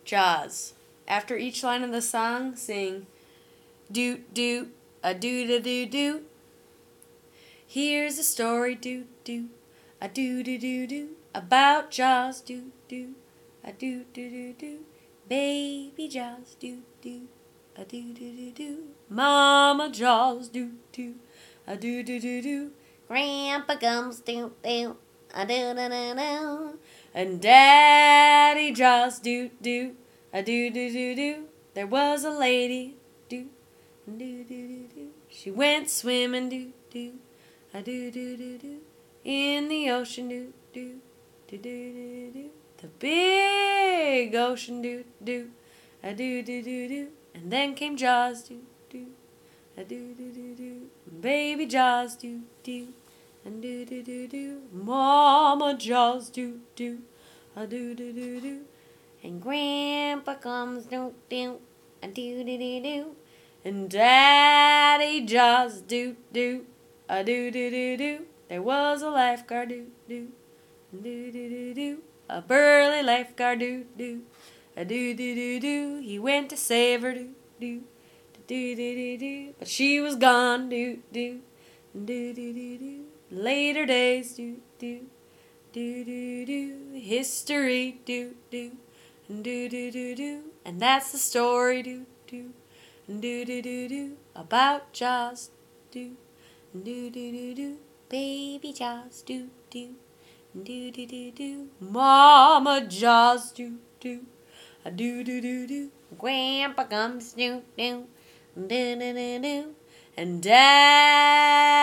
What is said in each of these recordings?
Jaws. After each line of the song, sing doot doot a doot a doo doo. Here's a story doot doot a doot a doo doo about Jaws doot doot a doot doo doo doo. Baby Jaws doot doot a doot doo doo doo. Mama Jaws doot doot a doot doo doo doo. Grandpa comes doot doot a doot doo doo doo. And Daddy Jaws doot doot a doot doo doo doo. There was a lady doot doo doo doo doo. She went swimming doot doot a doot doo doo doo in the ocean doot doot doo doo doo doo. The big ocean doot doot a doot doo doo doo. And then came Jaws doot doot a doot doo doo doo. Baby Jaws doot doot and doo doo doo doo. Mama Jaws doot doot a doo doo doo doo. And Grandpa comes doot doot a doot doo doo doo. And Daddy Jaws doot doot a doo doo doo doo. There was a lifeguard doot doot doo doo doo doo. A burly lifeguard doot doot a doo doo doo doo. He went to save her doot doot doo doo doo doo. But she was gone doot doot doo doo doo doo. Later days doot doot doo doo doo. History doot doot doo doo doo doo. And that's the story doot doot doo doo doo doo about Jaws doo doo doo doo doo. Baby Jaws doo doo doo doo doo doo. Mama Jaws doo doo a doo doo doo doo. Grandpa comes doot doot doo doo doo doo. And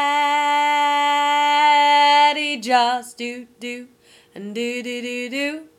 Daddy Jaws doo doo and doo doo doo doo.